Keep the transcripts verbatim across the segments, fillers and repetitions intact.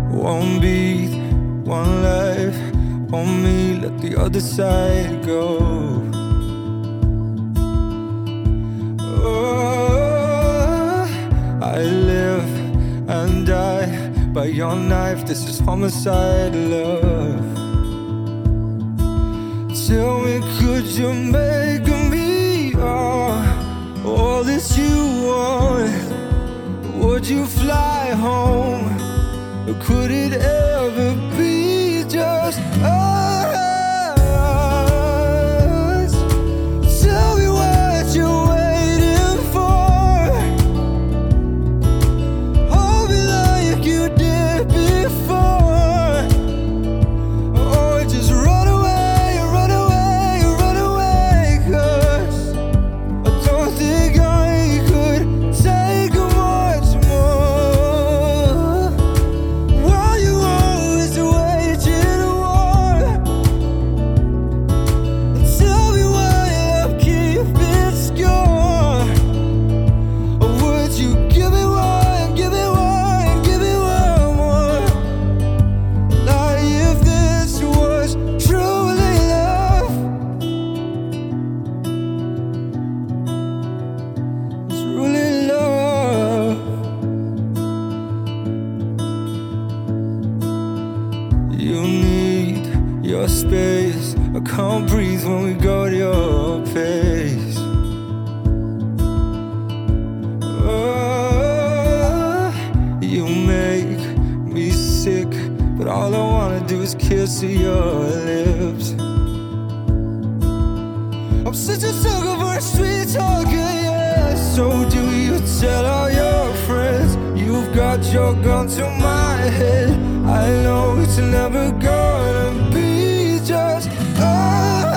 One beat, one life, on me, let the other side go. Oh, I live and die by your knife. This is homicide, love. Tell me, could you make me all, all that you want? Would you fly home? Or could it ever be just us? Tell me what you're waiting for. Hold me like you did before. Or just run away, run away, run away. 'Cause I don't think I could take much more. While you always waging war. Tell me why I'm keeping score. Or would you give me one, give me one, give me one more? Like if this was truly love. Truly love. You need your space. I can't breathe when we go at your pace. Oh, you make me sick, but all I wanna do is kiss your lips. I'm such a sucker for a street talker, yeah. So do you tell all your friends you've got your gun to my head? I know it's never gonna be just us.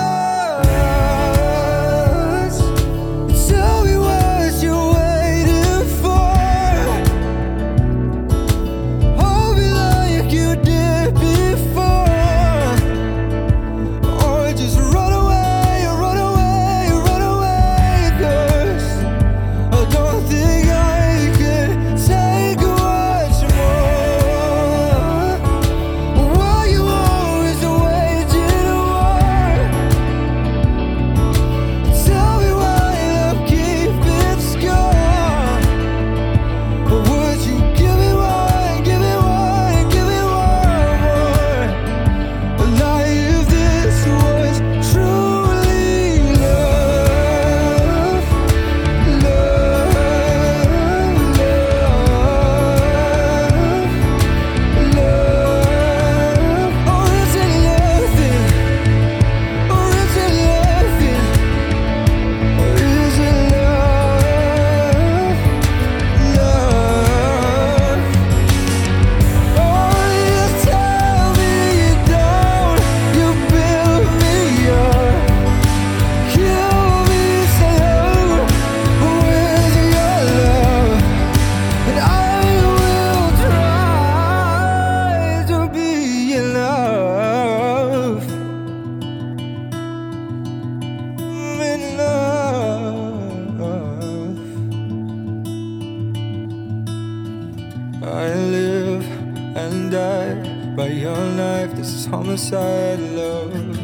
Tell me what you're waiting for. Hold me like you did before. Or just run away, run away, run away. 'Cause I don't think I could take much more. Why you always waging war? Tell me why I'm keeping score. Or would you give me one, give me one, give me one more? Like if this was truly love, love, love, love. Or is it nothing? Or is it nothing? Or is it love, love? Oh, you tell me you don't. You build me up, kill me slow with your love, and I will try to be enough, enough. I live and die by your knife. This is homicide, love.